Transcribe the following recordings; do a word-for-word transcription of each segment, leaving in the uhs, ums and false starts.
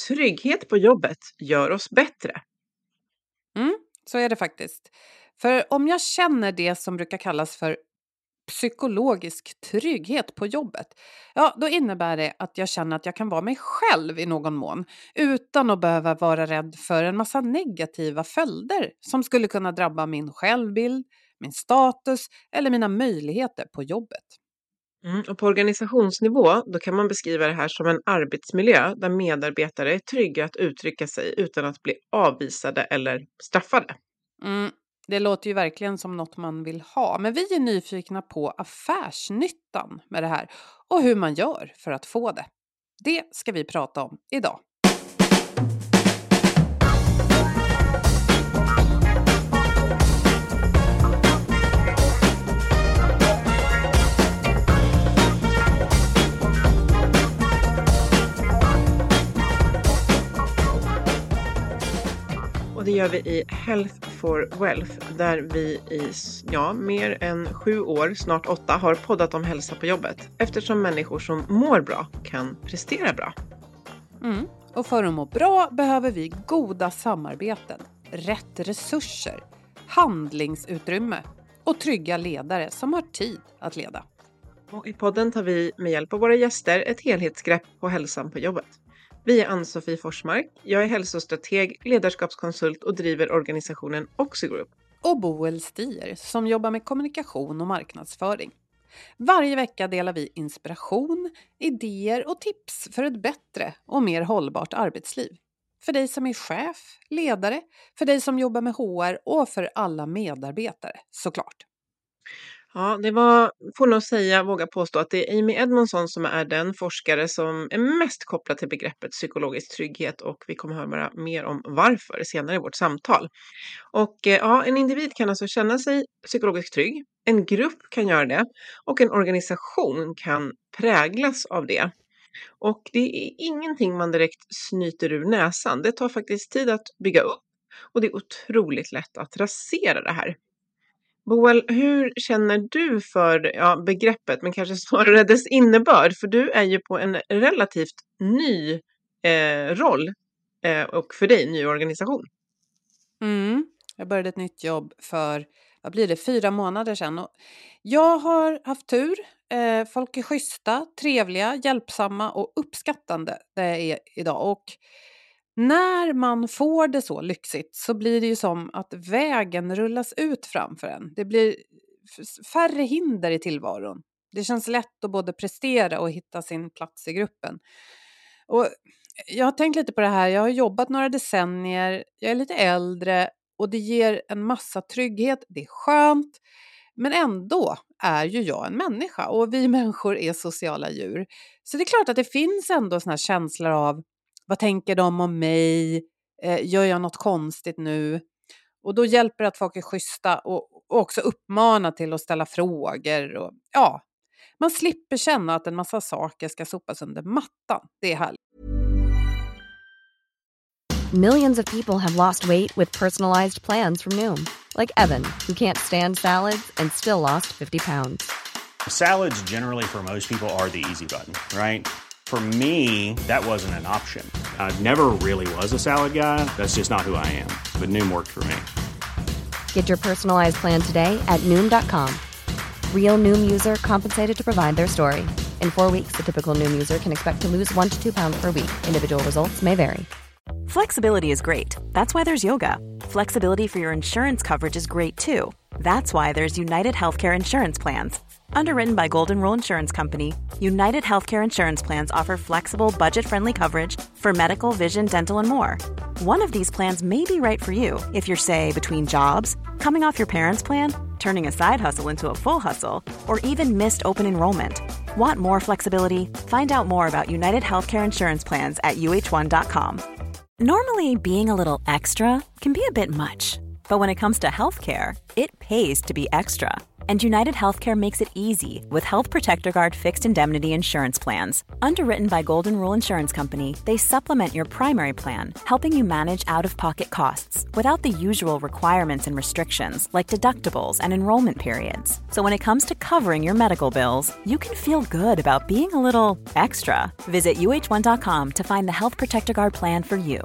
Trygghet på jobbet gör oss bättre. Mm, så är det faktiskt. För om jag känner det som brukar kallas för psykologisk trygghet på jobbet, ja, då innebär det att jag känner att jag kan vara mig själv i någon mån utan att behöva vara rädd för en massa negativa följder som skulle kunna drabba min självbild, min status eller mina möjligheter på jobbet. Mm, och på organisationsnivå då kan man beskriva det här som en arbetsmiljö där medarbetare är trygga att uttrycka sig utan att bli avvisade eller straffade. Mm, det låter ju verkligen som något man vill ha, men vi är nyfikna på affärsnyttan med det här och hur man gör för att få det. Det ska vi prata om idag. Och det gör vi i Health for Wealth där vi i ja, mer än sju år, snart åtta, har poddat om hälsa på jobbet. Eftersom människor som mår bra kan prestera bra. Mm. Och för att må bra behöver vi goda samarbeten, rätt resurser, handlingsutrymme och trygga ledare som har tid att leda. Och i podden tar vi med hjälp av våra gäster ett helhetsgrepp på hälsan på jobbet. Vi är Ann-Sofie Forsmark, jag är hälsostrateg, ledarskapskonsult och driver organisationen Oxigroup. Och Boel Stier som jobbar med kommunikation och marknadsföring. Varje vecka delar vi inspiration, idéer och tips för ett bättre och mer hållbart arbetsliv. För dig som är chef, ledare, för dig som jobbar med H R och för alla medarbetare, såklart. Ja, det var, får nog säga, våga påstå att det är Amy Edmondson som är den forskare som är mest kopplad till begreppet psykologisk trygghet och vi kommer höra mer om varför senare i vårt samtal. Och ja, en individ kan alltså känna sig psykologiskt trygg, en grupp kan göra det och en organisation kan präglas av det. Och det är ingenting man direkt snyter ur näsan, det tar faktiskt tid att bygga upp och det är otroligt lätt att rasera det här. Boel, hur känner du för ja, begreppet, men kanske snarare dess innebörd? För du är ju på en relativt ny eh, roll eh, och för dig ny organisation. Mm, jag började ett nytt jobb för, vad blir det, fyra månader sedan. Och jag har haft tur. Eh, folk är schyssta, trevliga, hjälpsamma och uppskattande det är idag. Och när man får det så lyxigt så blir det ju som att vägen rullas ut framför en. Det blir färre hinder i tillvaron. Det känns lätt att både prestera och hitta sin plats i gruppen. Och jag har tänkt lite på det här. Jag har jobbat några decennier. Jag är lite äldre och det ger en massa trygghet. Det är skönt. Men ändå är ju jag en människa och vi människor är sociala djur. Så det är klart att det finns ändå såna här känslor av vad tänker de om mig? Eh, gör jag något konstigt nu? Och då hjälper det att folk är schyssta och, och också uppmana till att ställa frågor. Och, ja, man slipper känna att en massa saker ska sopas under mattan. Det är härligt. Millions of people have lost weight with personalized plans from Noom. Like Evan, who can't stand salads and still lost fifty pounds. Salads generally for most people are the easy button, right? For me, that wasn't an option. I never really was a salad guy. That's just not who I am. But Noom worked for me. Get your personalized plan today at Noom dot com. Real Noom user compensated to provide their story. In four weeks, the typical Noom user can expect to lose one to two pounds per week. Individual results may vary. Flexibility is great. That's why there's yoga. Flexibility for your insurance coverage is great too. That's why there's United Healthcare Insurance Plans. Underwritten by Golden Rule Insurance Company, United Healthcare Insurance Plans offer flexible, budget-friendly coverage for medical, vision, dental, and more. One of these plans may be right for you if you're, say, between jobs, coming off your parents' plan, turning a side hustle into a full hustle, or even missed open enrollment. Want more flexibility? Find out more about United Healthcare Insurance Plans at U H one dot com. Normally, being a little extra can be a bit much. But when it comes to healthcare, it pays to be extra. And United Healthcare makes it easy with Health Protector Guard fixed indemnity insurance plans. Underwritten by Golden Rule Insurance Company, they supplement your primary plan, helping you manage out-of-pocket costs without the usual requirements and restrictions like deductibles and enrollment periods. So when it comes to covering your medical bills, you can feel good about being a little extra. Visit U H one dot com to find the Health Protector Guard plan for you.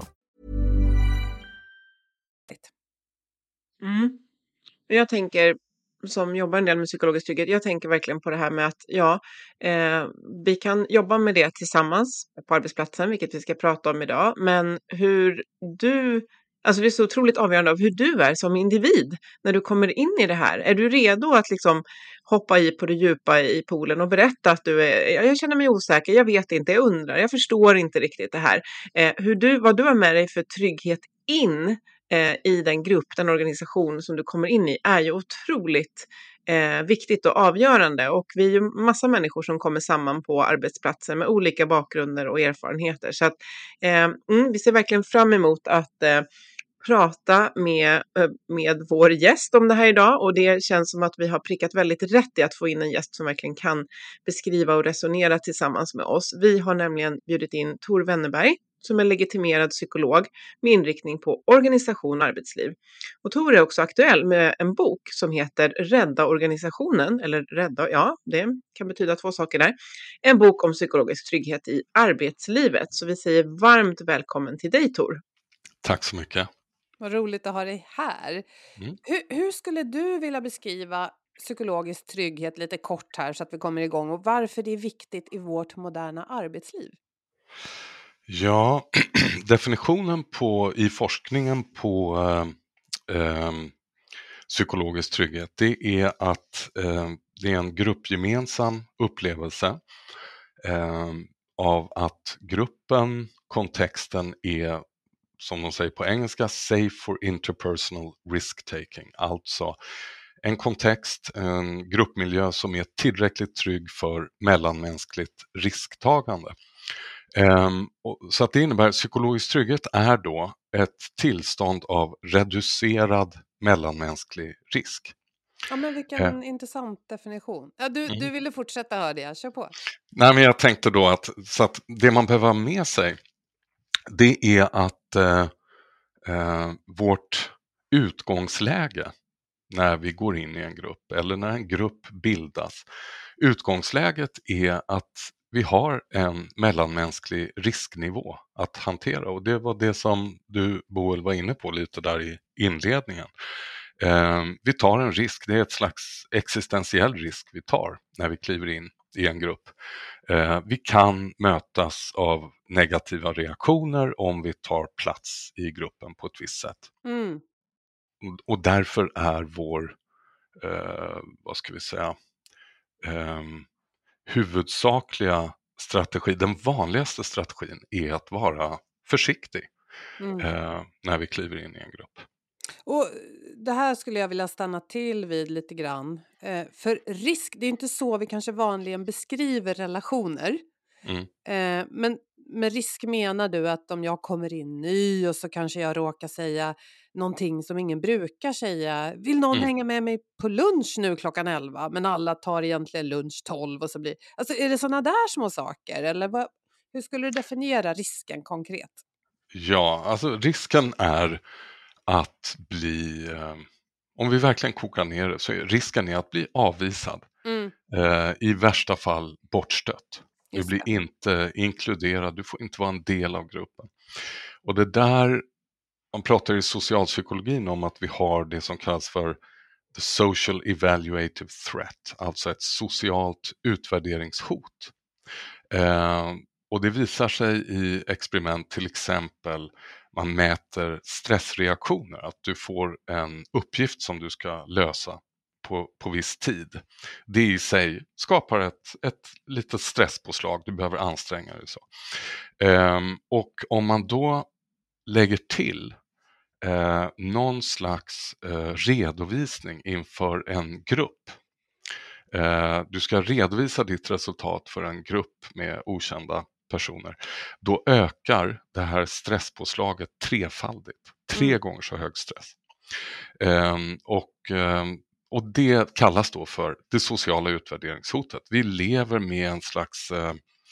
Mm. Jag tänker, som jobbar en del med psykologisk trygghet, jag tänker verkligen på det här med att ja, eh, vi kan jobba med det tillsammans på arbetsplatsen, vilket vi ska prata om idag, men hur du, alltså det är så otroligt avgörande av hur du är som individ när du kommer in i det här. Är du redo att liksom hoppa i på det djupa i poolen och berätta att du är, jag känner mig osäker, jag vet inte, jag undrar, jag förstår inte riktigt det här. Eh, hur du, vad du har med dig för trygghet in i den grupp, den organisation som du kommer in i är ju otroligt eh, viktigt och avgörande, och vi är ju massa människor som kommer samman på arbetsplatser med olika bakgrunder och erfarenheter, så att eh, mm, vi ser verkligen fram emot att eh, prata med, med vår gäst om det här idag, och det känns som att vi har prickat väldigt rätt i att få in en gäst som verkligen kan beskriva och resonera tillsammans med oss. Vi har nämligen bjudit in Tor Wennerberg som är legitimerad psykolog med inriktning på organisation och arbetsliv. Och Tor är också aktuell med en bok som heter Rädda organisationen, eller rädda, ja, det kan betyda två saker där. En bok om psykologisk trygghet i arbetslivet. Så vi säger varmt välkommen till dig, Tor. Tack så mycket. Vad roligt att ha dig här. Mm. Hur, hur skulle du vilja beskriva psykologisk trygghet lite kort här så att vi kommer igång, och varför det är viktigt i vårt moderna arbetsliv? Ja, definitionen på, i forskningen på eh, eh, psykologisk trygghet, det är att eh, det är en gruppgemensam upplevelse eh, av att gruppen, kontexten är, som de säger på engelska, safe for interpersonal risk-taking. Alltså en kontext, en gruppmiljö som är tillräckligt trygg för mellanmänskligt risktagande. Um, och, så att det innebär att psykologisk trygghet är då ett tillstånd av reducerad mellanmänsklig risk. Ja, men vilken uh, intressant definition. Ja, du, mm. du ville fortsätta höra det, kör på. Nej, men jag tänkte då att, så att det man behöver ha med sig, det är att uh, uh, vårt utgångsläge när vi går in i en grupp eller när en grupp bildas, utgångsläget är att vi har en mellanmänsklig risknivå att hantera, och det var det som du, Boel, var inne på lite där i inledningen. Eh, vi tar en risk, det är ett slags existentiell risk vi tar när vi kliver in i en grupp. Eh, vi kan mötas av negativa reaktioner om vi tar plats i gruppen på ett visst sätt. Mm. Och därför är vår, eh, vad ska vi säga, eh, huvudsakliga strategi, den vanligaste strategin, är att vara försiktig mm. eh, när vi kliver in i en grupp. Och det här skulle jag vilja stanna till vid lite grann. Eh, för risk, det är inte så vi kanske vanligen beskriver relationer. Mm. Eh, men med risk menar du att om jag kommer in ny och så kanske jag råkar säga någonting som ingen brukar säga. Vill någon mm. hänga med mig på lunch nu klockan elva? Men alla tar egentligen lunch tolv och så blir... Alltså är det sådana där små saker? Eller vad, hur skulle du definiera risken konkret? Ja, alltså risken är att bli... Eh, om vi verkligen kokar ner det, så är risken är att bli avvisad. Mm. Eh, I värsta fall bortstött. Du blir inte inkluderad, du får inte vara en del av gruppen. Och det där, man pratar i socialpsykologin om att vi har det som kallas för the social evaluative threat, alltså ett socialt utvärderingshot. Eh, och det visar sig i experiment, till exempel man mäter stressreaktioner, att du får en uppgift som du ska lösa På, på viss tid. Det i sig skapar ett, ett litet stresspåslag, du behöver anstränga dig så. Um, och om man då lägger till uh, någon slags uh, redovisning inför en grupp. Uh, du ska redovisa ditt resultat för en grupp med okända personer. Då ökar det här stresspåslaget trefaldigt. Tre mm. gånger så hög stress. Um, och um, och det kallas då för det sociala utvärderingshotet. Vi lever med en slags eh,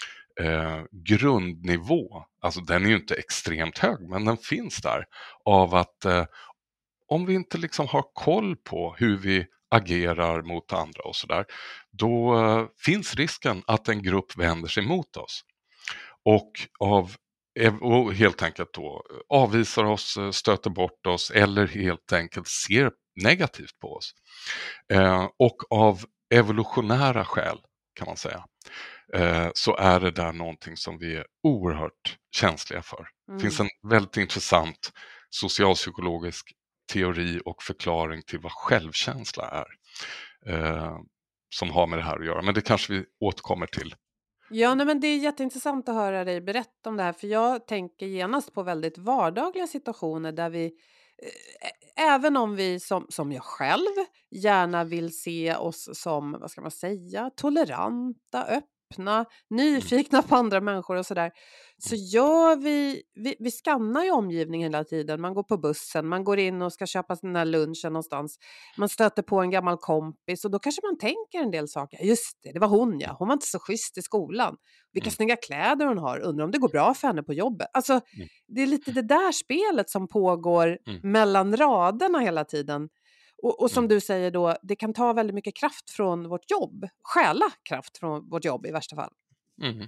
eh, grundnivå, alltså den är ju inte extremt hög, men den finns där, av att eh, om vi inte liksom har koll på hur vi agerar mot andra och sådär, då eh, finns risken att en grupp vänder sig mot oss. Och, av, och helt enkelt då avvisar oss, stöter bort oss eller helt enkelt ser negativt på oss. Eh, och av evolutionära skäl kan man säga, eh, så är det där någonting som vi är oerhört känsliga för. Mm. Det finns en väldigt intressant socialpsykologisk teori och förklaring till vad självkänsla är, eh, som har med det här att göra. Men det kanske vi återkommer till. Ja, nej, men det är jätteintressant att höra dig berätta om det här, för jag tänker genast på väldigt vardagliga situationer där vi, eh, även om vi som, som jag själv gärna vill se oss som, vad ska man säga, toleranta, öppna, nyfikna på andra människor och sådär, så gör vi, vi, vi skannar ju omgivningen hela tiden. Man går på bussen, man går in och ska köpa den här lunchen någonstans. Man stöter på en gammal kompis och då kanske man tänker en del saker. Just det, det var hon ja. Hon var inte så schysst i skolan. Vilka mm. snygga kläder hon har. Undrar om det går bra för henne på jobbet. Alltså, mm. det är lite det där spelet som pågår mm. mellan raderna hela tiden. Och, och som mm. du säger då, det kan ta väldigt mycket kraft från vårt jobb. Stjäla kraft från vårt jobb i värsta fall. Mm.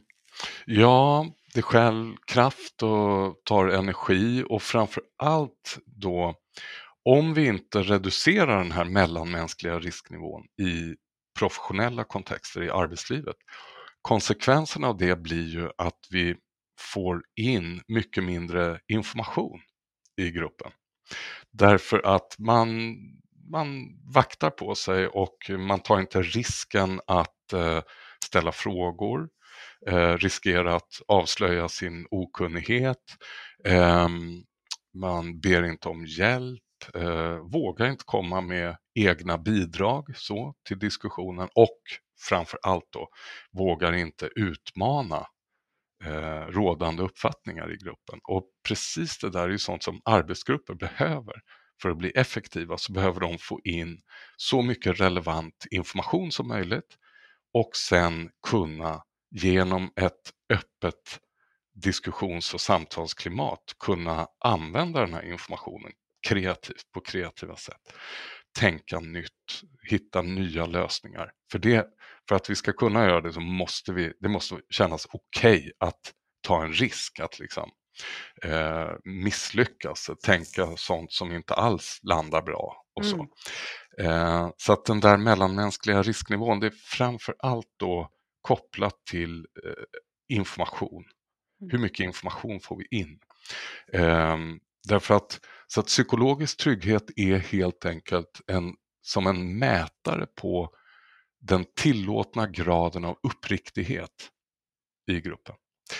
Ja, det stjäl kraft och tar energi, och framför allt då om vi inte reducerar den här mellanmänskliga risknivån i professionella kontexter i arbetslivet. Konsekvensen av det blir ju att vi får in mycket mindre information i gruppen. Därför att man, man vaktar på sig och man tar inte risken att eh, ställa frågor. Eh, riskerar att avslöja sin okunnighet, eh, man ber inte om hjälp, eh, vågar inte komma med egna bidrag så, till diskussionen, och framför allt då vågar inte utmana eh, rådande uppfattningar i gruppen. Och precis det där är ju sånt som arbetsgrupper behöver. För att bli effektiva så behöver de få in så mycket relevant information som möjligt och sen kunna genom ett öppet diskussions- och samtalsklimat kunna använda den här informationen kreativt, på kreativa sätt. Tänka nytt, hitta nya lösningar. För, det, för att vi ska kunna göra det så måste vi, det måste kännas okej okay att ta en risk, att liksom eh, misslyckas, tänka sånt som inte alls landar bra och så. Mm. Eh, så att den där mellanmänskliga risknivån, det är framför allt då kopplat till eh, information. Mm. Hur mycket information får vi in? Eh, därför att, så att psykologisk trygghet är helt enkelt en, som en mätare på den tillåtna graden av uppriktighet i gruppen.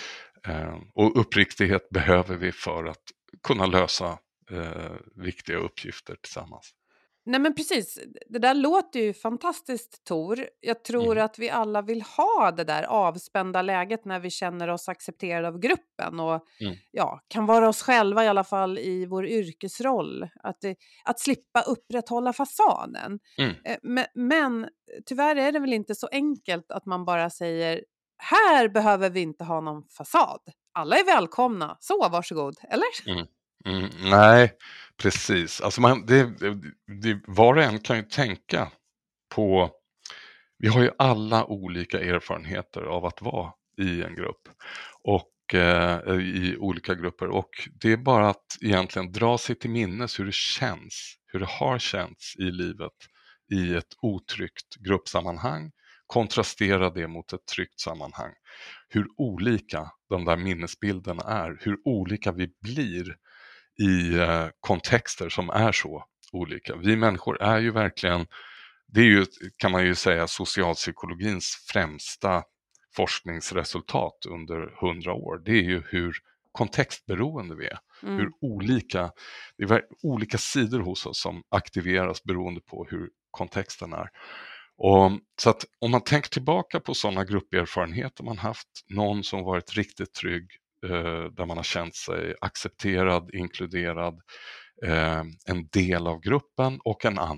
Eh, och uppriktighet behöver vi för att kunna lösa eh, viktiga uppgifter tillsammans. Nej men precis, det där låter ju fantastiskt, Tor. Jag tror mm. att vi alla vill ha det där avspända läget när vi känner oss accepterade av gruppen och mm. ja, kan vara oss själva i alla fall i vår yrkesroll. Att, det, att slippa upprätthålla fasaden. Mm. Men, men tyvärr är det väl inte så enkelt att man bara säger här behöver vi inte ha någon fasad. Alla är välkomna, så varsågod, eller? Mm. Mm, nej, precis. Alltså man, det, det, var och en kan ju tänka på, vi har ju alla olika erfarenheter av att vara i en grupp och eh, i olika grupper, och det är bara att egentligen dra sig till minnes hur det känns, hur det har känts i livet i ett otryggt gruppsammanhang, kontrastera det mot ett tryggt sammanhang. Hur olika de där minnesbilderna är, hur olika vi blir i eh, kontexter som är så olika. Vi människor är ju verkligen, det är ju, kan man ju säga, socialpsykologins främsta forskningsresultat under hundra år. Det är ju hur kontextberoende vi är. Mm. Hur olika, det är olika sidor hos oss som aktiveras beroende på hur kontexten är. Och, så att om man tänker tillbaka på sådana grupperfarenheter man haft, någon som varit riktigt trygg, där man har känt sig accepterad, inkluderad, en del av gruppen och en annan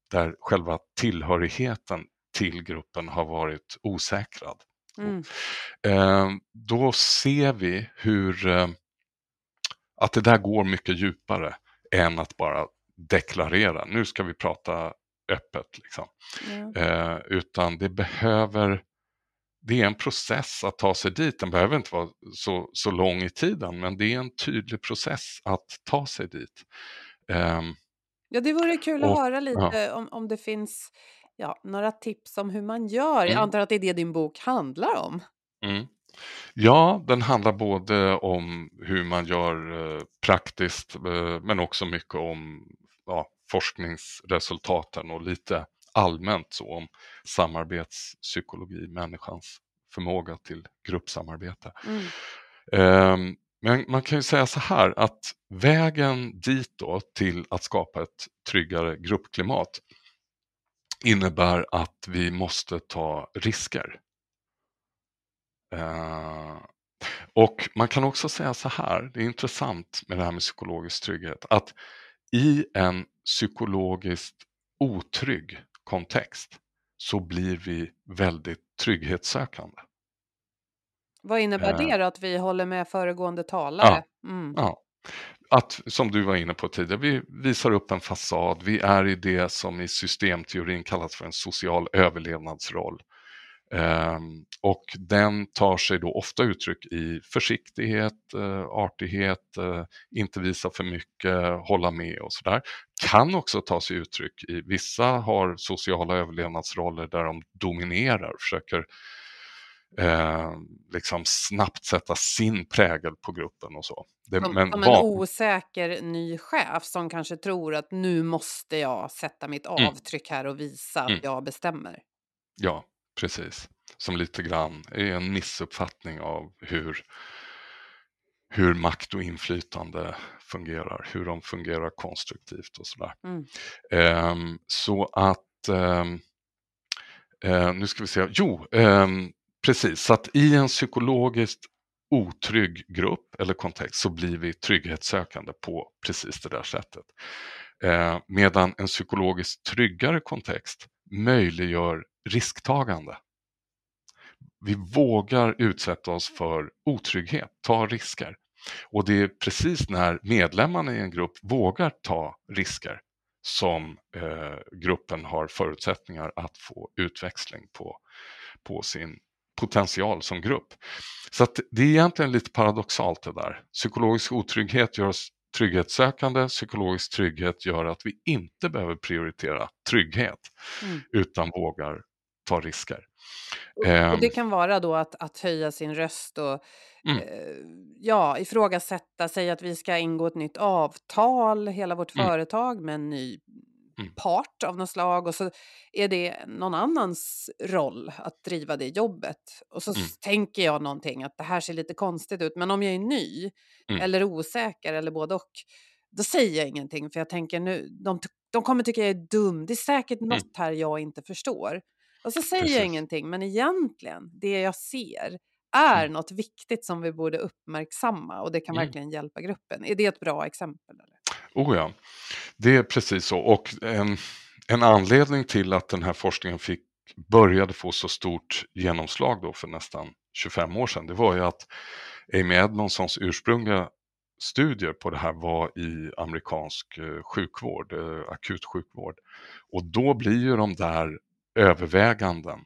där själva tillhörigheten till gruppen har varit osäkrad. Mm. Eh, då ser vi hur eh, att det där går mycket djupare än att bara deklarera, nu ska vi prata öppet liksom. Ja. Eh, utan det behöver, det är en process att ta sig dit. Den behöver inte vara så, så lång i tiden, men det är en tydlig process att ta sig dit. Eh, Ja, det vore kul och, att höra lite ja. om, om det finns ja, några tips om hur man gör. Jag Mm. antar att det är det din bok handlar om. Mm. Ja, den handlar både om hur man gör eh, praktiskt eh, men också mycket om ja, forskningsresultaten och lite allmänt så om samarbetspsykologi, människans förmåga till gruppsamarbete. Mm. Eh, men man kan ju säga så här att vägen dit då till att skapa ett tryggare gruppklimat innebär att vi måste ta risker. Uh, och man kan också säga så här, det är intressant med det här med psykologisk trygghet, att i en psykologiskt otrygg kontext så blir vi väldigt trygghetssökande. Vad innebär Uh, det då, att vi håller med föregående talare? Ja, Mm. ja. Att, som du var inne på tidigare, vi visar upp en fasad, vi är i det som i systemteorin kallas för en social överlevnadsroll. Um, och den tar sig då ofta uttryck i försiktighet, uh, artighet, uh, inte visa för mycket, hålla med och sådär. Kan också ta sig uttryck i, vissa har sociala överlevnadsroller där de dominerar, försöker uh, liksom snabbt sätta sin prägel på gruppen och så. Det, Som, men som en van... osäker ny chef som kanske tror att nu måste jag sätta mitt avtryck här och visa att Mm. jag bestämmer. Ja, precis. Som lite grann är en missuppfattning av hur, hur makt och inflytande fungerar, hur de fungerar konstruktivt och sådär. Mm. Um, så att, um, uh, nu ska vi se, jo, um, precis, så att i en psykologiskt otrygg grupp eller kontext så blir vi trygghetssökande på precis det där sättet. Uh, medan en psykologiskt tryggare kontext möjliggör risktagande. Vi vågar utsätta oss för otrygghet, ta risker. Och det är precis när medlemmarna i en grupp vågar ta risker som eh, gruppen har förutsättningar att få utväxling på, på sin potential som grupp. Så att det är egentligen lite paradoxalt det där. Psykologisk otrygghet gör oss trygghetssökande, psykologisk trygghet gör att vi inte behöver prioritera trygghet Mm. utan vågar ta risker. Och, och det kan vara då att, att höja sin röst och Mm. eh, ja, ifrågasätta, säga att vi ska ingå ett nytt avtal, hela vårt Mm. företag med en ny Mm. part av något slag, och så är det någon annans roll att driva det jobbet. Och så Mm. tänker jag någonting att det här ser lite konstigt ut, men om jag är ny Mm. eller osäker eller både och, då säger jag ingenting, för jag tänker nu, de, de kommer tycka jag är dum, det är säkert något Mm. här jag inte förstår. Och så säger jag Precis. ingenting, men egentligen, det jag ser är Mm. något viktigt som vi borde uppmärksamma, och det kan Mm. verkligen hjälpa gruppen. Är det ett bra exempel? Eller? Oh ja, det är precis så. Och en, en anledning till att den här forskningen fick, började få så stort genomslag då för nästan tjugofem år sedan, det var ju att Amy Edmondsons ursprungliga studier på det här var i amerikansk eh, sjukvård, eh, akutsjukvård. Och då blir ju de där övervägandena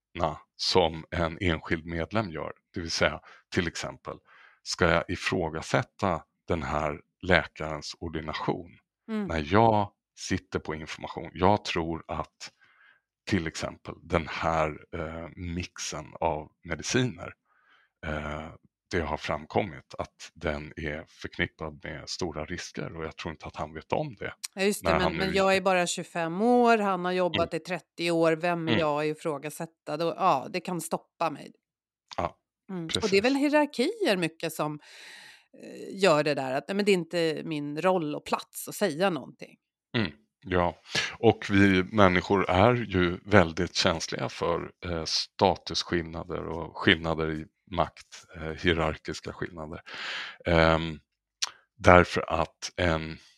som en enskild medlem gör, det vill säga till exempel, ska jag ifrågasätta den här läkarens ordination Mm. när jag sitter på information? Jag tror att till exempel den här eh, mixen av mediciner, eh, det har framkommit att den är förknippad med stora risker, och jag tror inte att han vet om det. Ja, just det, när han men, nu men jag är inte- bara tjugofem år, han har jobbat i trettio år, vem är Mm. jag att ifrågasätta? Då, ja, det kan stoppa mig. Ja, Mm. Och precis. det är väl hierarkier mycket som eh, gör det där, att nej, men det är inte min roll och plats att säga någonting. Mm, ja, och vi människor är ju väldigt känsliga för eh, statusskillnader och skillnader i makt, eh, hierarkiska skillnader. Ehm, därför att en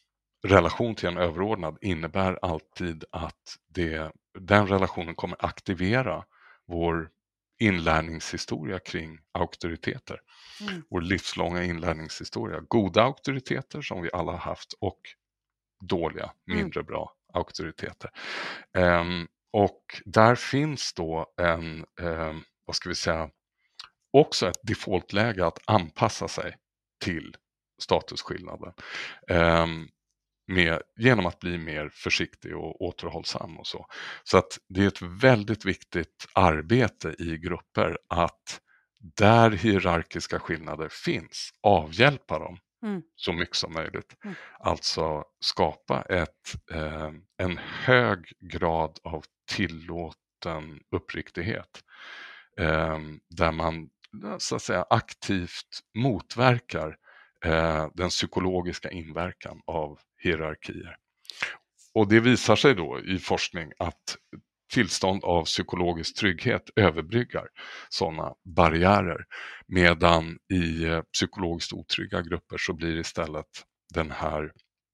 relation till en överordnad innebär alltid att det, den relationen kommer aktivera vår inlärningshistoria kring auktoriteter. Mm. Vår livslånga inlärningshistoria. Goda auktoriteter som vi alla har haft och dåliga, mindre mm. bra auktoriteter. Um, och där finns då en, um, vad ska vi säga, också ett defaultläge att anpassa sig till statusskillnaden. Um, med, genom att bli mer försiktig och återhållsam och så. Så att det är ett väldigt viktigt arbete i grupper att där hierarkiska skillnader finns, avhjälpa dem mm. så mycket som möjligt. Mm. Alltså skapa ett, eh, en hög grad av tillåten uppriktighet. Eh, där man så att säga aktivt motverkar eh, den psykologiska inverkan av hierarkier. Och det visar sig då i forskning att tillstånd av psykologisk trygghet överbryggar sådana barriärer, medan i eh, psykologiskt otrygga grupper så blir istället den här,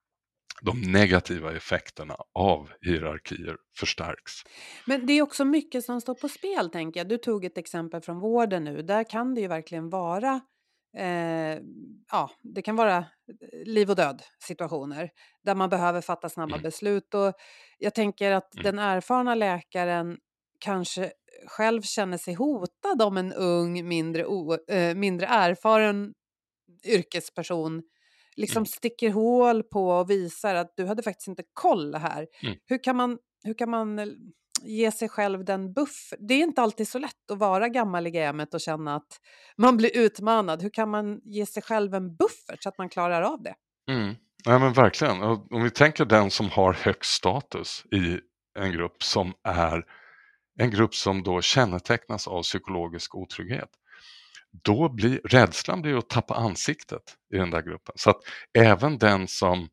de negativa effekterna av hierarkier förstärks. Men det är också mycket som står på spel, tänker jag. Du tog ett exempel från vården nu. Där kan det ju verkligen vara Eh, ja, det kan vara liv och död situationer där man behöver fatta snabba Mm. beslut, och jag tänker att Mm. den erfarna läkaren kanske själv känner sig hotad om en ung, mindre, o, eh, mindre erfaren yrkesperson liksom Mm. sticker hål på och visar att du hade faktiskt inte koll här. Mm. Hur kan man, hur kan man eh, ge sig själv den buff? Det är inte alltid så lätt att vara gammal i gamet och känna att man blir utmanad. Hur kan man ge sig själv en buffert så att man klarar av det? Mm. Ja, men verkligen. Och om vi tänker den som har högst status i en grupp som är en grupp som då kännetecknas av psykologisk otrygghet, då blir rädslan blir att tappa ansiktet i den där gruppen. Så att även den som,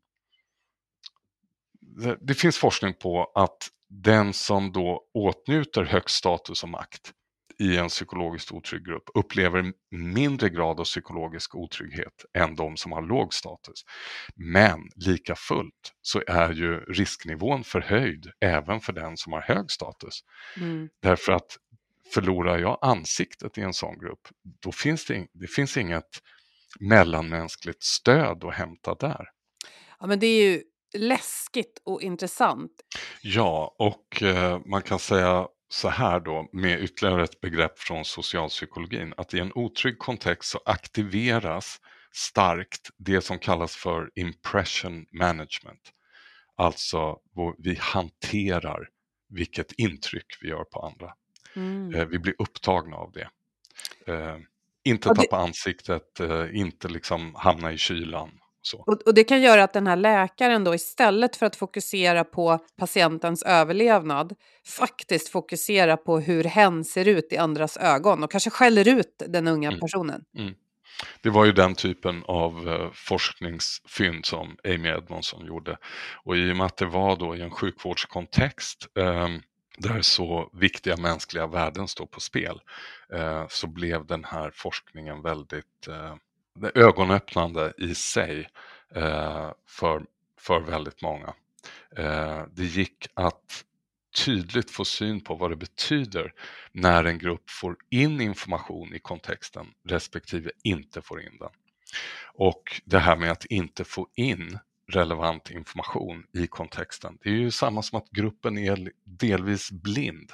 det, det finns forskning på att den som då åtnjuter högst status och makt i en psykologiskt otrygg grupp upplever mindre grad av psykologisk otrygghet än de som har låg status. Men lika fullt så är ju risknivån förhöjd även för den som har hög status. Mm. Därför att förlorar jag ansiktet i en sån grupp, då finns det, det finns inget mellanmänskligt stöd att hämta där. Ja, men det är ju läskigt och intressant. Ja, och eh, man kan säga så här då, med ytterligare ett begrepp från socialpsykologin, att i en otrygg kontext så aktiveras starkt det som kallas för impression management. Alltså vi hanterar vilket intryck vi gör på andra. Mm. Eh, vi blir upptagna av det. Eh, inte tappa det... ansiktet, eh, inte liksom hamna i kylan. Så. Och, och det kan göra att den här läkaren då, istället för att fokusera på patientens överlevnad, faktiskt fokusera på hur hen ser ut i andras ögon och kanske skäller ut den unga mm. personen. Mm. Det var ju den typen av eh, forskningsfynd som Amy Edmondson gjorde. Och i och med att det var då i en sjukvårdskontext eh, där så viktiga mänskliga värden står på spel, eh, så blev den här forskningen väldigt eh, ögonöppnande i sig eh, för, för väldigt många. Eh, det gick att tydligt få syn på vad det betyder när en grupp får in information i kontexten respektive inte får in den. Och det här med att inte få in relevant information i kontexten, det är ju samma som att gruppen är delvis blind.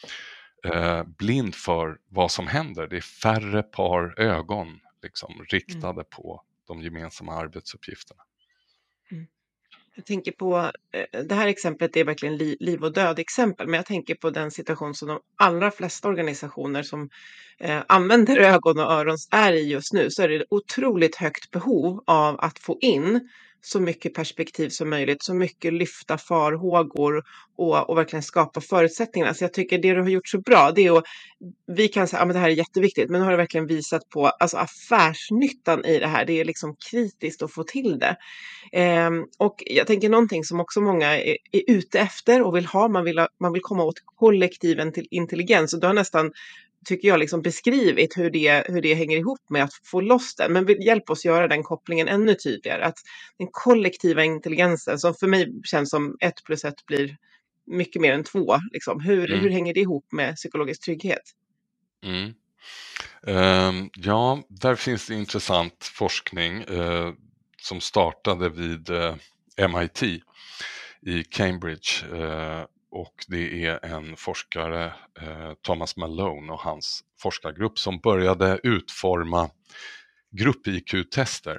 Eh, blind för vad som händer. Det är färre par ögon liksom, riktade mm. på de gemensamma arbetsuppgifterna. Mm. Jag tänker på, det här exemplet är verkligen li, liv och död exempel, men jag tänker på den situation som de allra flesta organisationer som eh, använder ögon och öron är i just nu, så är det ett otroligt högt behov av att få in så mycket perspektiv som möjligt, så mycket lyfta farhågor och, och verkligen skapa förutsättningar. Så jag tycker det du har gjort så bra, det är att vi kan säga att ah, det här är jätteviktigt, men nu har du verkligen visat på alltså, affärsnyttan i det här. Det är liksom kritiskt att få till det. Ehm, och jag tänker någonting som också många är, är ute efter och vill ha, man vill, ha, man vill komma åt kollektiven till intelligens, och du har nästan tycker jag, liksom beskrivit hur det, hur det hänger ihop med att få loss den. Men hjälp oss göra den kopplingen ännu tydligare. Att den kollektiva intelligensen, som för mig känns som ett plus ett blir mycket mer än två. Liksom. Hur, Mm. hur hänger det ihop med psykologisk trygghet? Mm. Um, ja, där finns det intressant forskning uh, som startade vid uh, M I T i Cambridge. Uh, och det är en forskare, uh, Thomas Malone och hans forskargrupp, som började utforma grupp-I Q-tester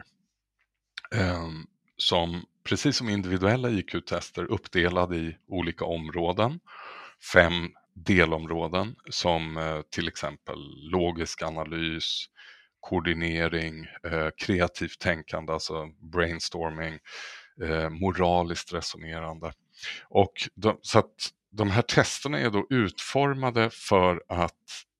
um, som precis som individuella I Q-tester uppdelade i olika områden, fem delområden som eh, till exempel logisk analys, koordinering, eh, kreativt tänkande, alltså brainstorming, eh, moraliskt resonerande. Och de, så att de här testerna är då utformade för att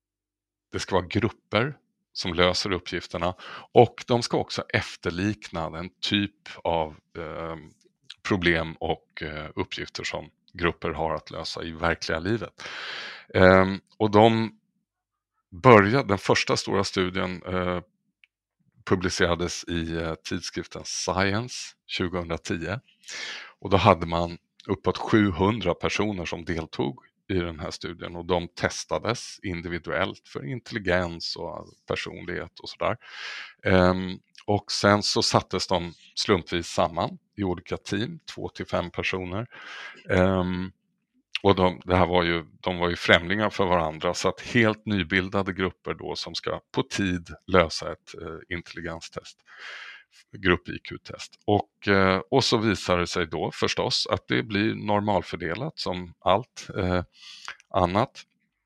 det ska vara grupper som löser uppgifterna, och de ska också efterlikna den typ av eh, problem och eh, uppgifter som grupper har att lösa i verkliga livet. Eh, och de började, den första stora studien eh, publicerades i eh, tidskriften Science tjugohundratio, och då hade man uppåt sjuhundra personer som deltog i den här studien, och de testades individuellt för intelligens och personlighet och sådär. Um, och sen så sattes de slumpvis samman i olika team, två till fem personer. Um, och de, det här var ju, de var ju främlingar för varandra, så att helt nybildade grupper då som ska på tid lösa ett uh, intelligenstest, grupp-I Q-test. Och, eh, och så visar det sig då förstås att det blir normalfördelat som allt eh, annat.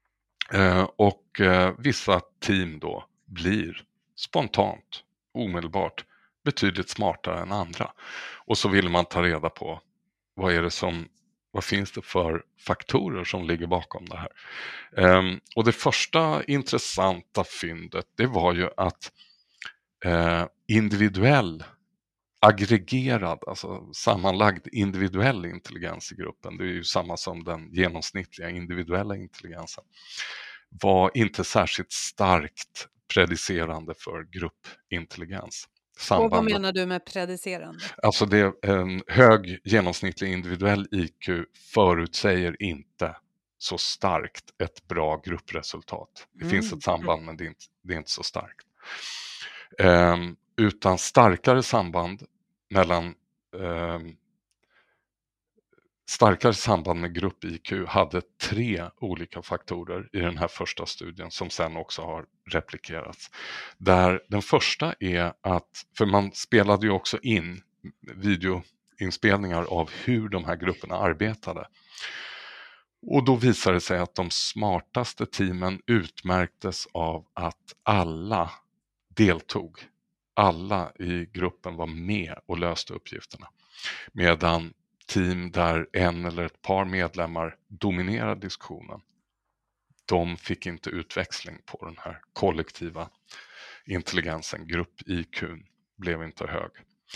Eh, och eh, vissa team då blir spontant, omedelbart, betydligt smartare än andra. Och så vill man ta reda på vad är det som, vad finns det för faktorer som ligger bakom det här. Eh, och det första intressanta fyndet, det var ju att Eh, individuell, aggregerad, alltså sammanlagd individuell intelligens i gruppen, det är ju samma som den genomsnittliga individuella intelligensen, var inte särskilt starkt predicerande för gruppintelligens. Och vad menar du med predicerande? Alltså det är en hög genomsnittlig individuell I Q förutsäger inte så starkt ett bra gruppresultat. Det mm. finns ett samband, men det är inte, det är inte så starkt. Um, utan starkare samband mellan um, starkare samband med grupp-I Q hade tre olika faktorer i den här första studien som sen också har replikerats. Där den första är att, för man spelade ju också in videoinspelningar av hur de här grupperna arbetade. Och då visade det sig att de smartaste teamen utmärktes av att alla deltog. Alla i gruppen var med och löste uppgifterna. Medan team där en eller ett par medlemmar dominerade diskussionen, de fick inte utväxling på den här kollektiva intelligensen. Grupp-I Q blev inte hög.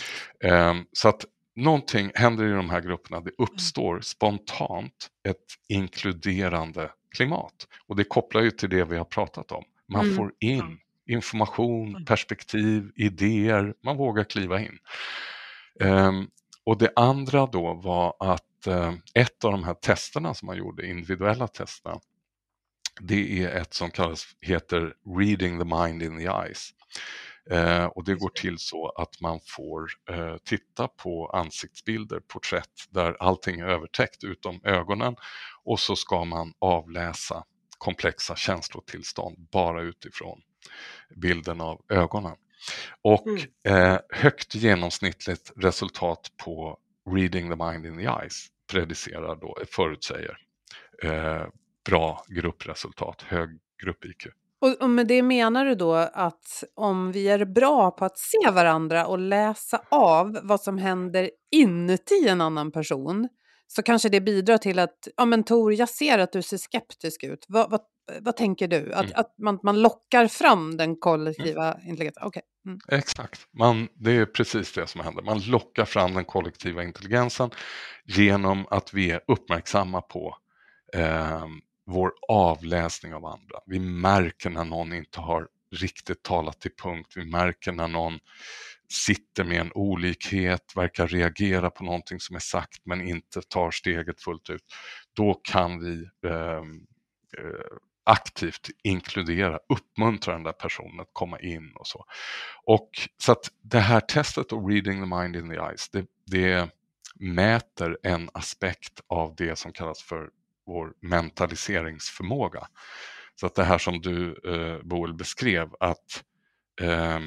Så att någonting händer i de här grupperna. Det uppstår spontant ett inkluderande klimat. Och det kopplar ju till det vi har pratat om. Man mm. får in information, perspektiv, idéer. Man vågar kliva in. Um, och det andra då var att uh, ett av de här testerna som man gjorde, individuella testerna, det är ett som kallas, heter Reading the Mind in the Eyes. Uh, och det går till så att man får uh, titta på ansiktsbilder, porträtt, där allting är övertäckt utom ögonen, och så ska man avläsa komplexa känslotillstånd bara utifrån bilden av ögonen. Och mm. eh, högt genomsnittligt resultat på Reading the Mind in the Eyes predicerar då, förutsäger eh, bra gruppresultat, hög grupp-I Q. Och, och med det menar du då att om vi är bra på att se varandra och läsa av vad som händer inuti en annan person, så kanske det bidrar till att, ja men Tor, jag ser att du ser skeptisk ut. Vad, vad, vad tänker du? Att, mm. att man, man lockar fram den kollektiva mm. intelligensen? Okay. Mm. Exakt, man, det är precis det som händer. Man lockar fram den kollektiva intelligensen genom att vi är uppmärksamma på eh, vår avläsning av andra. Vi märker när någon inte har riktigt talat till punkt. Vi märker när någon sitter med en olikhet, verkar reagera på någonting som är sagt men inte tar steget fullt ut. Då kan vi eh, eh, aktivt inkludera, uppmuntra den där personen att komma in och så. Och så att det här testet och reading the mind in the eyes, det, det mäter en aspekt av det som kallas för vår mentaliseringsförmåga. Så att det här som du, eh, Boel, beskrev, att eh,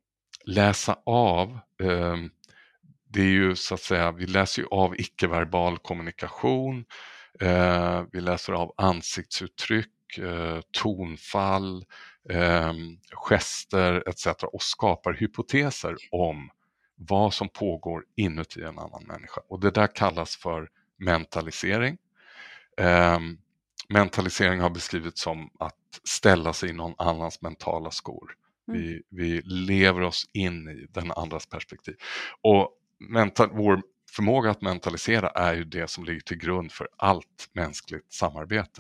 läsa av, eh, det är ju så att säga, vi läser ju av icke-verbal kommunikation, eh, vi läser av ansiktsuttryck, eh, tonfall, eh, gester et cetera och skapar hypoteser om vad som pågår inuti en annan människa. Och det där kallas för mentalisering. Eh, mentalisering har beskrivits som att ställa sig i någon annans mentala skor. Mm. Vi, vi lever oss in i den andras perspektiv. Och mental, vår förmåga att mentalisera är ju det som ligger till grund för allt mänskligt samarbete.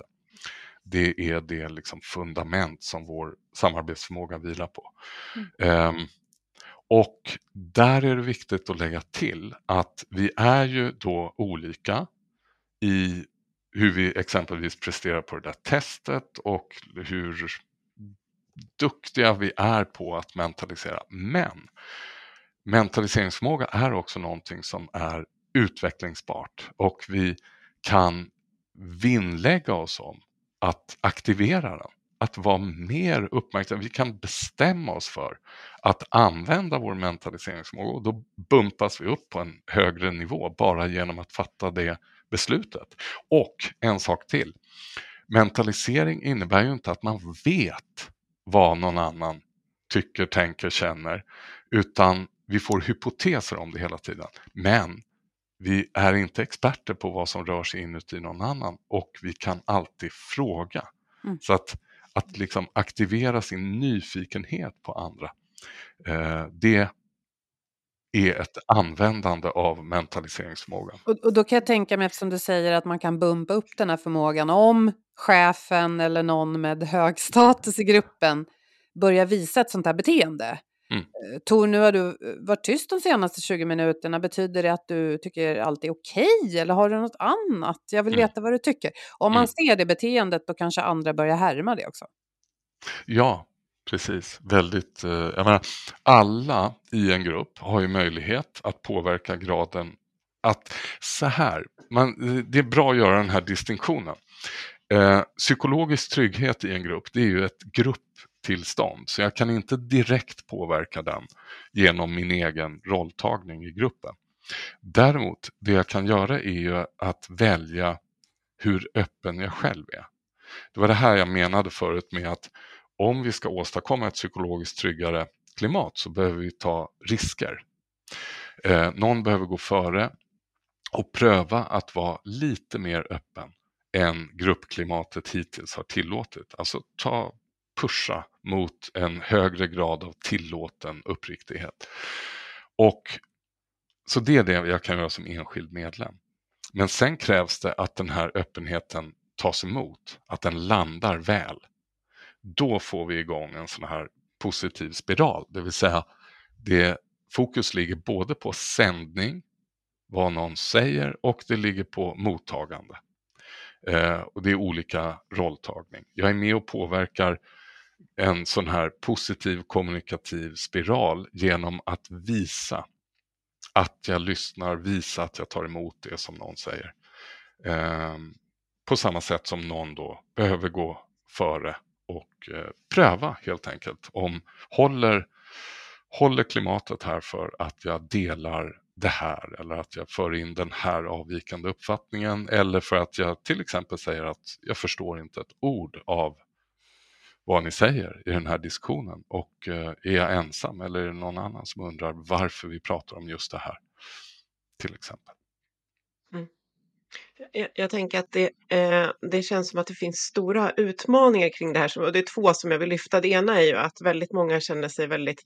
Det är det liksom fundament som vår samarbetsförmåga vilar på. Mm. Um, och där är det viktigt att lägga till att vi är ju då olika i hur vi exempelvis presterar på det där testet och hur duktiga vi är på att mentalisera. Men mentaliseringsförmåga är också någonting som är utvecklingsbart och vi kan vinnlägga oss om att aktivera den. Att vara mer uppmärksam. Vi kan bestämma oss för att använda vår mentaliseringsförmåga och då bumpas vi upp på en högre nivå bara genom att fatta det beslutet. Och en sak till. Mentalisering innebär ju inte att man vet vad någon annan tycker, tänker, känner, utan vi får hypoteser om det hela tiden. Men vi är inte experter på vad som rör sig inuti någon annan och vi kan alltid fråga. Mm. Så att, att liksom aktivera sin nyfikenhet på andra, eh, det är ett användande av mentaliseringsförmågan. Och, och då kan jag tänka mig, eftersom du säger att man kan bumpa upp den här förmågan, om chefen eller någon med hög status i gruppen börjar visa ett sånt här beteende. Mm. Tor, nu har du varit tyst de senaste tjugo minuterna. Betyder det att du tycker allt är okej? Eller har du något annat? Jag vill mm. veta vad du tycker. Om man mm. ser det beteendet, då kanske andra börjar härma det också. Ja, precis. Väldigt, eh, jag menar, alla i en grupp har ju möjlighet att påverka graden. Att så här, man, det är bra att göra den här distinktionen. Eh, psykologisk trygghet i en grupp, det är ju ett grupptillstånd. Så jag kan inte direkt påverka den genom min egen rolltagning i gruppen. Däremot, det jag kan göra är ju att välja hur öppen jag själv är. Det var det här jag menade förut med att om vi ska åstadkomma ett psykologiskt tryggare klimat så behöver vi ta risker. Eh, någon behöver gå före och pröva att vara lite mer öppen än gruppklimatet hittills har tillåtit. Alltså ta, pusha mot en högre grad av tillåten uppriktighet. Och så det är det jag kan göra som enskild medlem. Men sen krävs det att den här öppenheten tas emot, att den landar väl. Då får vi igång en sån här positiv spiral. Det vill säga, det, fokus ligger både på sändning, vad någon säger, och det ligger på mottagande. Eh, och det är olika rolltagning. Jag är med och påverkar en sån här positiv kommunikativ spiral genom att visa att jag lyssnar, visa att jag tar emot det som någon säger. Eh, på samma sätt som någon då behöver gå före och eh, pröva helt enkelt om håller, håller klimatet här för att jag delar det här eller att jag för in den här avvikande uppfattningen eller för att jag till exempel säger att jag förstår inte ett ord av vad ni säger i den här diskussionen och eh, är jag ensam eller är det någon annan som undrar varför vi pratar om just det här till exempel. Mm. Jag, jag tänker att det, eh, det känns som att det finns stora utmaningar kring det här och det är två som jag vill lyfta. Det ena är ju att väldigt många känner sig väldigt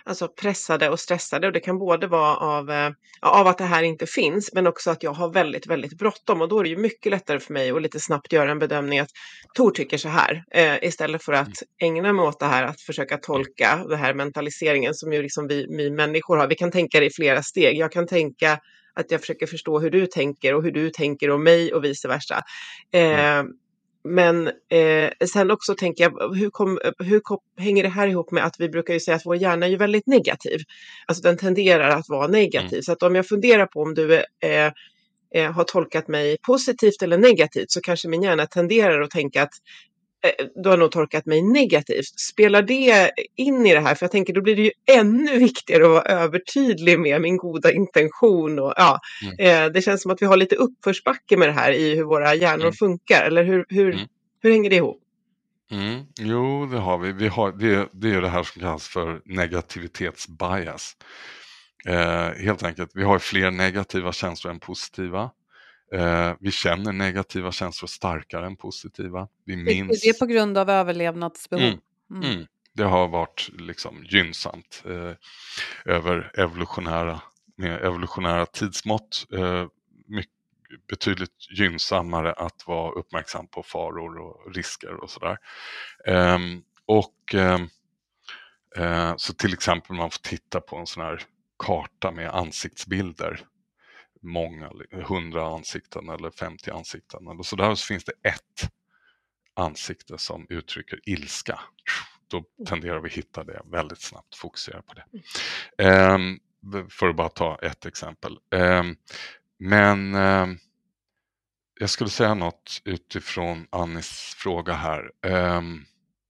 alltså pressade och stressade. Och det kan både vara av, eh, av att det här inte finns, men också att jag har väldigt, väldigt bråttom. Och då är det ju mycket lättare för mig att lite snabbt göra en bedömning att Tor tycker så här. Eh, istället för att ägna mig åt det här, att försöka tolka det här mentaliseringen som ju liksom vi, vi människor har. Vi kan tänka det i flera steg. Jag kan tänka att jag försöker förstå hur du tänker och hur du tänker om mig och vice versa. Eh, Men eh, sen också tänker jag, hur, kom, hur kom, hänger det här ihop med att vi brukar ju säga att vår hjärna är ju väldigt negativ. Alltså den tenderar att vara negativ. Mm. Så att om jag funderar på om du eh, eh, har tolkat mig positivt eller negativt, så kanske min hjärna tenderar att tänka att eh, du har nog tolkat mig negativt. Spelar det in i det här? För jag tänker då blir det ju ännu viktigare att vara övertydlig med min goda intention. Och, ja, mm. eh, det känns som att vi har lite uppförsbacke med det här i hur våra hjärnor mm. funkar. Eller hur, hur, mm. hur hänger det ihop? Mm. Jo, det har vi. vi har, det, det är det här som kallas för negativitetsbias. Eh, helt enkelt, vi har fler negativa känslor än positiva. Eh, vi känner negativa känslor starkare än positiva. Vi minns... Det är på grund av överlevnadsbehov. Mm. Mm. Mm. Det har varit liksom gynnsamt eh, över evolutionära, med evolutionära tidsmått. Eh, mycket, betydligt gynnsammare att vara uppmärksam på faror och risker och sådär. Eh, och eh, eh, så till exempel man får titta på en sån här karta med ansiktsbilder. Många, hundra ansikten eller femtio ansikten eller så där, så finns det ett ansikte som uttrycker ilska. Då tenderar vi hitta det väldigt snabbt, fokusera på det. Um, för att bara ta ett exempel. Um, men um, jag skulle säga något utifrån Annis fråga här. Um,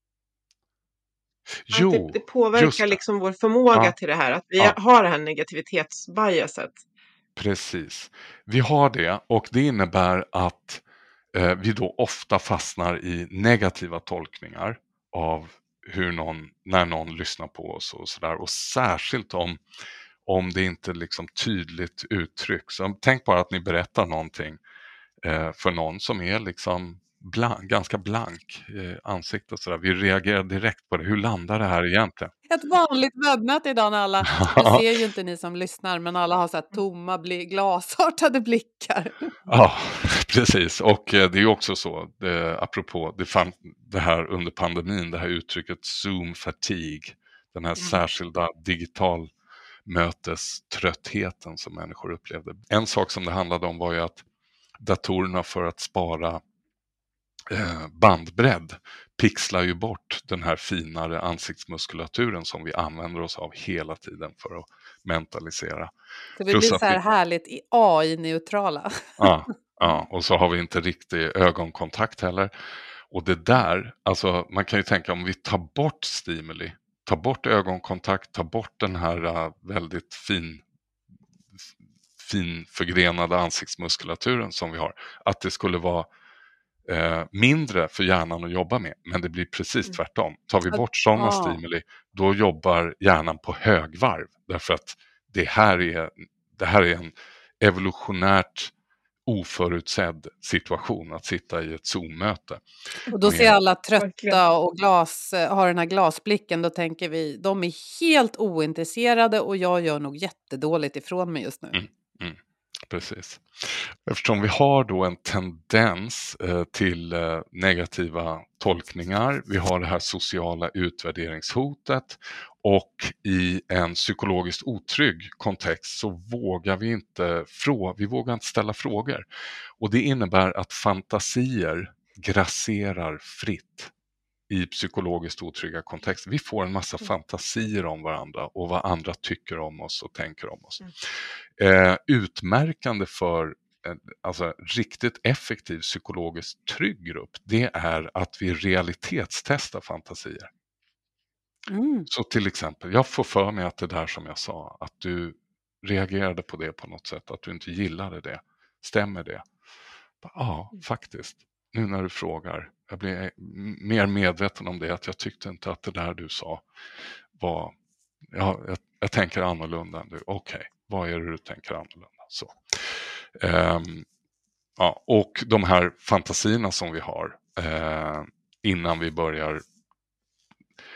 jo, det, det påverkar det. Liksom vår förmåga ja. till det här, att vi ja. har det här negativitetsbiaset. Precis. Vi har det, och det innebär att eh, vi då ofta fastnar i negativa tolkningar av hur någon, när någon lyssnar på oss och sådär. Och särskilt om, om det inte liksom tydligt uttrycks. Så tänk bara att ni berättar någonting eh, för någon som är liksom blank, ganska blank i ansiktet. Sådär. Vi reagerar direkt på det. Hur landar det här egentligen? Ett vanligt webbmöte idag när alla, nu ser ju inte ni som lyssnar, men alla har så här tomma, bli, glasartade blickar. Ja, precis. Och eh, det är också så, det, apropå det, fan, det här under pandemin, det här uttrycket Zoom fatigue, den här mm. särskilda digital möteströttheten som människor upplevde. En sak som det handlade om var ju att datorerna, för att spara bandbredd, pixlar ju bort den här finare ansiktsmuskulaturen som vi använder oss av hela tiden för att mentalisera. Så vi blir så här vi... härligt A I-neutrala. Ja, ja, och så har vi inte riktig ögonkontakt heller. Och det där, alltså man kan ju tänka, om vi tar bort stimuli, tar bort ögonkontakt, tar bort den här uh, väldigt fin fin förgrenade ansiktsmuskulaturen som vi har, att det skulle vara Eh, mindre för hjärnan att jobba med, men det blir precis tvärtom. Tar vi bort sådana ah. stimuli, då jobbar hjärnan på högvarv, därför att det här är, det här är en evolutionärt oförutsedd situation att sitta i ett Zoom-möte. Och då ser alla trötta och glas, har den här glasblicken, då tänker vi, de är helt ointresserade och jag gör nog jättedåligt ifrån mig just nu. Mm, mm. Precis. Eftersom vi har då en tendens eh, till eh, negativa tolkningar, vi har det här sociala utvärderingshotet, och i en psykologiskt otrygg kontext så vågar vi inte, frå- vi vågar inte ställa frågor. Och det innebär att fantasier grasserar fritt i psykologiskt otrygga kontexter. Vi får en massa fantasier om varandra och vad andra tycker om oss och tänker om oss. Eh, utmärkande för eh, alltså, riktigt effektiv psykologiskt trygg grupp, det är att vi realitetstestar fantasier. Mm. Så till exempel, jag får för mig att det där som jag sa, att du reagerade på det på något sätt, att du inte gillade det. Stämmer det? Ja, faktiskt. Nu när du frågar, jag blir mer medveten om det, att jag tyckte inte att det där du sa var, ja, jag, jag tänker annorlunda än du. Okej, okay, vad är det du tänker annorlunda? Så. Um, ja, och de här fantasierna som vi har uh, innan vi börjar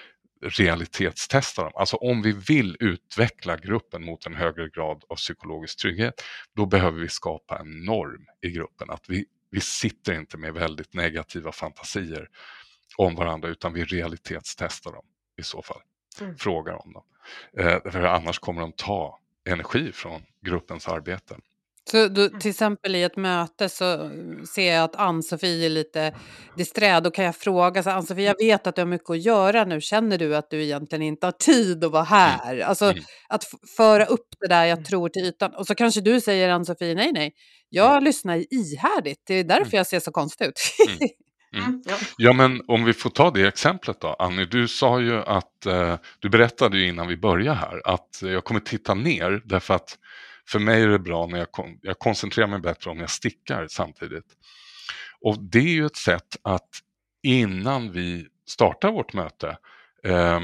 realitetstesta dem. Alltså om vi vill utveckla gruppen mot en högre grad av psykologisk trygghet, då behöver vi skapa en norm i gruppen. Att vi, vi sitter inte med väldigt negativa fantasier om varandra, utan vi realitetstestar dem i så fall. Mm. Frågar om dem. Eh, för annars kommer de ta energi från gruppens arbete. Så då, till exempel i ett möte så ser jag att Ann-Sofie är lite disträ. Då kan jag fråga, så Ann-Sofie, jag vet att du har mycket att göra nu. Känner du att du egentligen inte har tid att vara här? Mm. Alltså mm. att f- föra upp det där jag tror till ytan. Och så kanske du säger, Ann-Sofie, nej, nej. Jag mm. lyssnar ihärdigt. Det är därför mm. jag ser så konstig ut. Mm. Mm. Ja. ja, men om vi får ta det exemplet då. Annie, du sa ju att, eh, du berättade ju innan vi började här, att jag kommer titta ner därför att för mig är det bra när jag, kon- jag koncentrerar mig bättre om jag stickar samtidigt. Och det är ju ett sätt att innan vi startar vårt möte eh,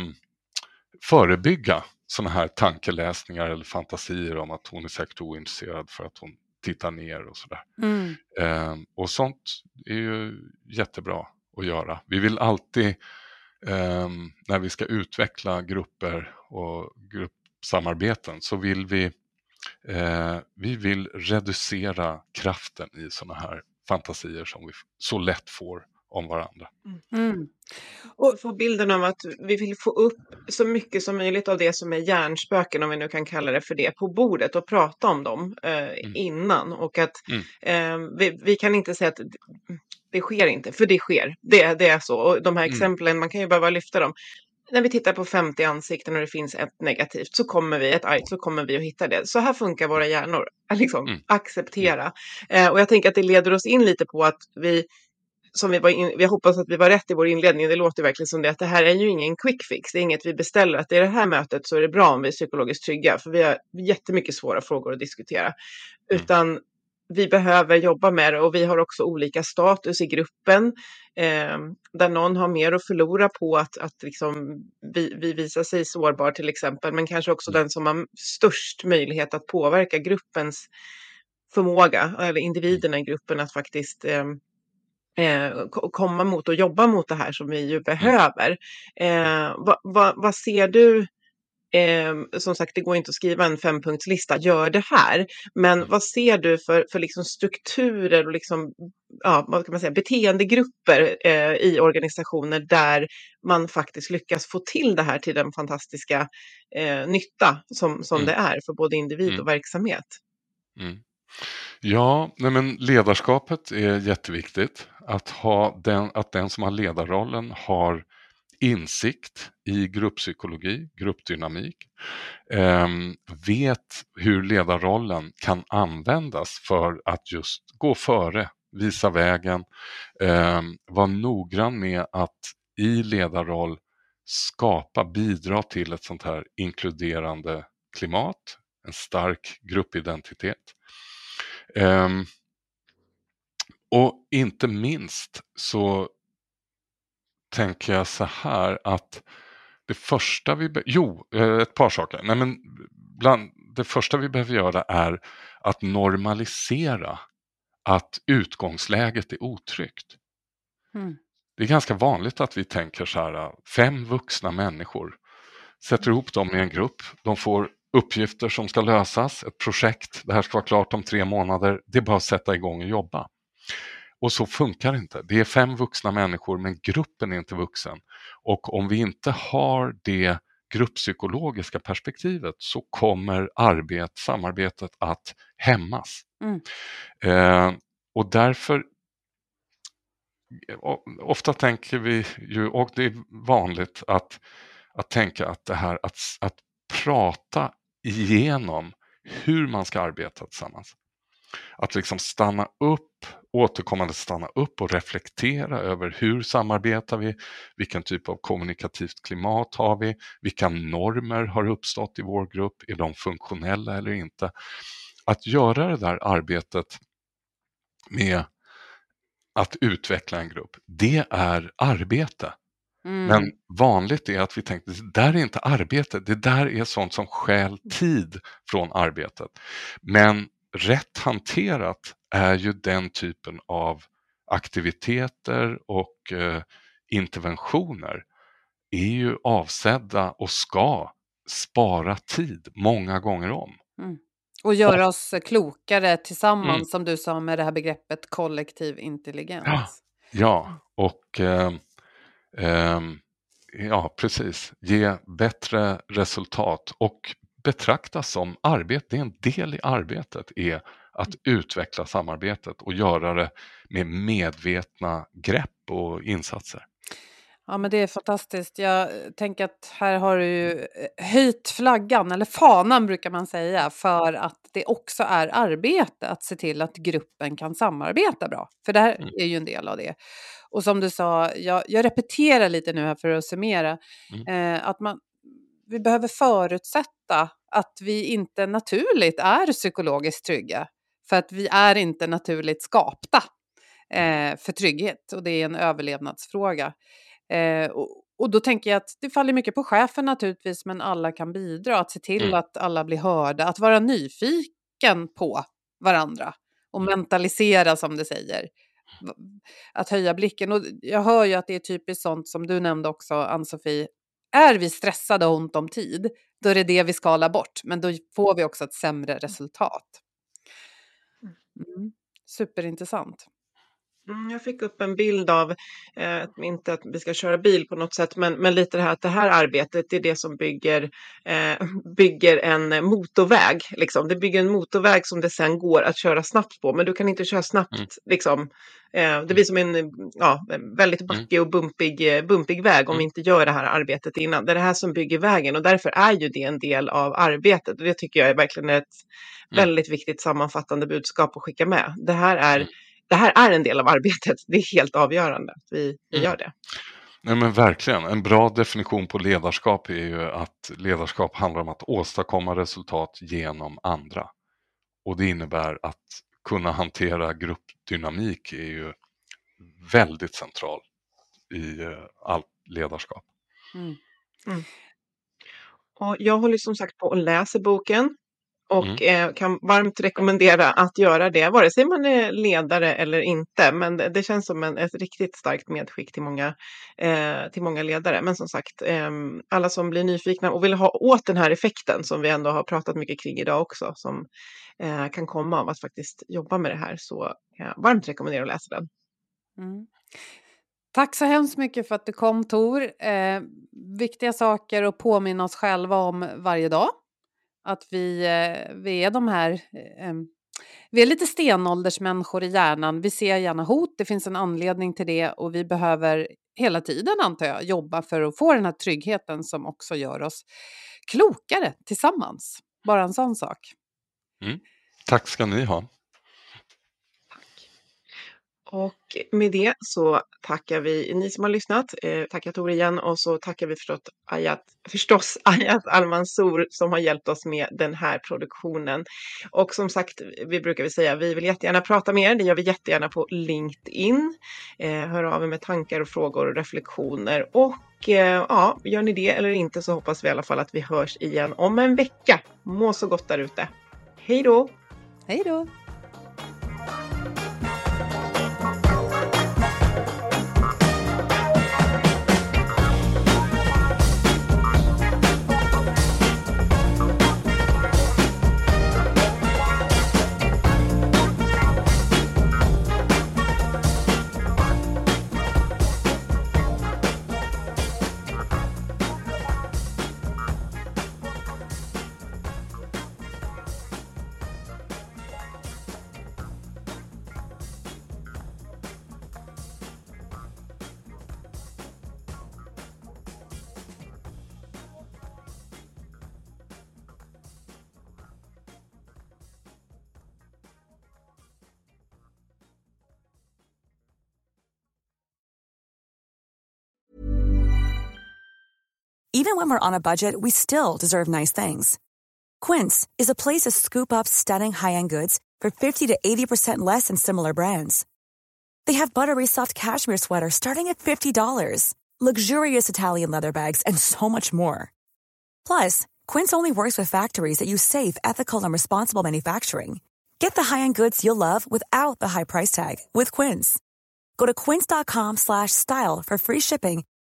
förebygga sådana här tankeläsningar eller fantasier om att hon är säkert ointresserad för att hon tittar ner och sådär. Mm. Eh, och sånt är ju jättebra att göra. Vi vill alltid, eh, när vi ska utveckla grupper och gruppsamarbeten, så vill vi Eh, vi vill reducera kraften i såna här fantasier som vi så lätt får om varandra. Mm. Mm. Och få bilden av att vi vill få upp så mycket som möjligt av det som är hjärnspöken, om vi nu kan kalla det för det, på bordet och prata om dem eh, mm. innan. Och att mm. eh, vi, vi kan inte säga att det sker inte, för det sker. Det, det är så. Och de här exemplen, mm. man kan ju bara lyfta dem. När vi tittar på femtio ansikten och det finns ett negativt, så kommer vi, ett argt, så kommer vi att hitta det. Så här funkar våra hjärnor. Liksom, mm. acceptera. Mm. Eh, och jag tänker att det leder oss in lite på att vi, som vi var in, vi hoppas att vi var rätt i vår inledning. Det låter verkligen som det, att det här är ju ingen quick fix. Det är inget vi beställer, att i det här mötet så är det bra om vi är psykologiskt trygga. För vi har jättemycket svåra frågor att diskutera. Mm. Utan vi behöver jobba med det, och vi har också olika status i gruppen. Eh, där någon har mer att förlora på att, att liksom vi, vi visar sig sårbar till exempel. Men kanske också den som har störst möjlighet att påverka gruppens förmåga, eller individerna i gruppen, att faktiskt eh, eh, komma mot och jobba mot det här som vi ju behöver. Eh, vad, vad, vad ser du? Eh, som sagt, det går inte att skriva en fempunktslista, gör det här. Men vad ser du för, för liksom strukturer och liksom, ja, vad kan man säga, beteendegrupper eh, i organisationer där man faktiskt lyckas få till det här till den fantastiska eh, nytta som, som mm. det är för både individ mm. och verksamhet? Mm. Ja, nej men ledarskapet är jätteviktigt. Att, ha den, att den som har ledarrollen har insikt i grupppsykologi, gruppdynamik, eh, vet hur ledarrollen kan användas för att just gå före, visa vägen, eh, vara noggrann med att i ledarroll skapa, bidra till ett sånt här inkluderande klimat, en stark gruppidentitet. Eh, och inte minst så tänker jag så här att det första vi be- jo, ett par saker. Nej, men bland det första vi behöver göra är att normalisera att utgångsläget är otryggt. Mm. Det är ganska vanligt att vi tänker så här, fem vuxna människor sätter ihop dem i en grupp, de får uppgifter som ska lösas, ett projekt, det här ska vara klart om tre månader, det är bara att sätta igång och jobba. Och så funkar det inte. Det är fem vuxna människor, men gruppen är inte vuxen. Och om vi inte har det grupppsykologiska perspektivet så kommer arbet, samarbetet att hämmas. Mm. Eh, och därför, ofta tänker vi ju, och det är vanligt att, att tänka att det här att, att prata igenom hur man ska arbeta tillsammans. Att liksom stanna upp, återkommande stanna upp och reflektera över hur samarbetar vi, vilken typ av kommunikativt klimat har vi, vilka normer har uppstått i vår grupp, är de funktionella eller inte. Att göra det där arbetet med att utveckla en grupp, det är arbete. Mm. Men vanligt är att vi tänker, det där är inte arbete, det där är sånt som stjäl tid från arbetet. Men rätt hanterat är ju den typen av aktiviteter och eh, interventioner är ju avsedda och ska spara tid många gånger om. Mm. Och göra och, oss klokare tillsammans, mm. som du sa med det här begreppet kollektiv intelligens. Ja, ja. och eh, eh, ja, precis. Ge bättre resultat och betraktas som arbete. Det är en del i arbetet är att utveckla samarbetet och göra det med medvetna grepp och insatser. Ja, men det är fantastiskt. Jag tänker att här har du ju höjt flaggan, eller fanan brukar man säga, för att det också är arbete att se till att gruppen kan samarbeta bra. För det här mm. är ju en del av det. Och som du sa, jag, jag repeterar lite nu här för att summera, mm. eh, att man, vi behöver förutsätta att vi inte naturligt är psykologiskt trygga. För att vi är inte naturligt skapta eh, för trygghet, och det är en överlevnadsfråga. Eh, och, och då tänker jag att det faller mycket på chefen naturligtvis, men alla kan bidra att se till mm. att alla blir hörda, att vara nyfiken på varandra och mentalisera, som det säger, att höja blicken. Och jag hör ju att det är typiskt sånt som du nämnde också, Ann-Sofie, är vi stressade och ont om tid, då är det det vi skalar bort, men då får vi också ett sämre resultat. Mm. Superintressant. Mm, jag fick upp en bild av, eh, inte att vi ska köra bil på något sätt, men, men lite det här att det här arbetet är det som bygger, eh, bygger en motorväg. Liksom. Det bygger en motorväg som det sen går att köra snabbt på, men du kan inte köra snabbt. Mm. Liksom. Eh, det blir som en ja, väldigt backig och bumpig, bumpig väg om mm. vi inte gör det här arbetet innan. Det är det här som bygger vägen, och därför är ju det en del av arbetet. Och det tycker jag är verkligen ett mm. väldigt viktigt sammanfattande budskap att skicka med. Det här är mm. Det här är en del av arbetet. Det är helt avgörande att vi, vi mm. gör det. Nej, men verkligen. En bra definition på ledarskap är ju att ledarskap handlar om att åstadkomma resultat genom andra. Och det innebär att kunna hantera gruppdynamik är ju väldigt central i allt ledarskap. Mm. Mm. Och jag håller som sagt på och läser boken. Och mm. eh, kan varmt rekommendera att göra det, vare sig man är ledare eller inte. Men det, det känns som en, ett riktigt starkt medskick till många, eh, till många ledare. Men som sagt, eh, alla som blir nyfikna och vill ha åt den här effekten som vi ändå har pratat mycket kring idag också, som eh, kan komma av att faktiskt jobba med det här, så eh, varmt rekommenderar att läsa den. Mm. Tack så hemskt mycket för att du kom, Tor. Eh, viktiga saker att påminna oss själva om varje dag. Att vi, vi är de här, vi är lite stenåldersmänniskor i hjärnan. Vi ser gärna hot, det finns en anledning till det, och vi behöver hela tiden, antar jag, jobba för att få den här tryggheten som också gör oss klokare tillsammans. Bara en sån sak. Mm. Tack ska ni ha. Och med det så tackar vi ni som har lyssnat, eh, tackar Tor igen, och så tackar vi förstås Ayat, förstås Ayat Al-Mansour som har hjälpt oss med den här produktionen. Och som sagt, vi brukar vi säga, vi vill jättegärna prata med er, det gör vi jättegärna på LinkedIn. Eh, hör av er med tankar och frågor och reflektioner, och eh, ja, gör ni det eller inte så hoppas vi i alla fall att vi hörs igen om en vecka. Må så gott där ute. Hej då! Hej då! Even when we're on a budget, we still deserve nice things. Quince is a place to scoop up stunning high-end goods for fifty to eighty percent less than similar brands. They have buttery soft cashmere sweaters starting at fifty dollars, luxurious Italian leather bags, and so much more. Plus, Quince only works with factories that use safe, ethical, and responsible manufacturing. Get the high-end goods you'll love without the high price tag with Quince. Go to quince.com slash style for free shipping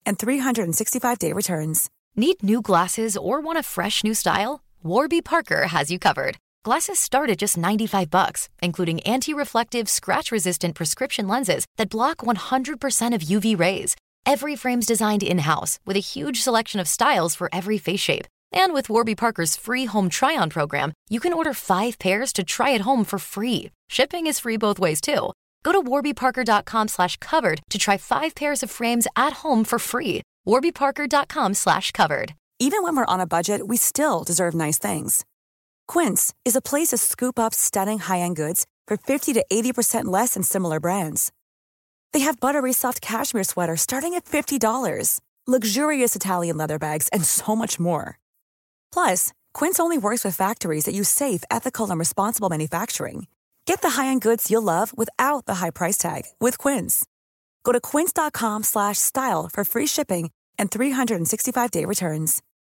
and three sixty-five day returns. Need new glasses or want a fresh new style? Warby Parker has you covered. Glasses start at just ninety-five bucks, including anti-reflective, scratch-resistant prescription lenses that block one hundred percent of U V rays. Every frame's designed in-house with a huge selection of styles for every face shape. And with Warby Parker's free home try-on program, you can order five pairs to try at home for free. Shipping is free both ways, too. Go to warbyparker.com slash covered to try five pairs of frames at home for free. warbyparker.com slash covered. Even when we're on a budget, we still deserve nice things. Quince is a place to scoop up stunning high-end goods for fifty to eighty percent less than similar brands. They have buttery soft cashmere sweaters starting at fifty dollars, luxurious Italian leather bags, and so much more. Plus, Quince only works with factories that use safe, ethical, and responsible manufacturing. Get the high-end goods you'll love without the high price tag with Quince. Go to quince.com slash style for free shipping and three sixty-five day returns.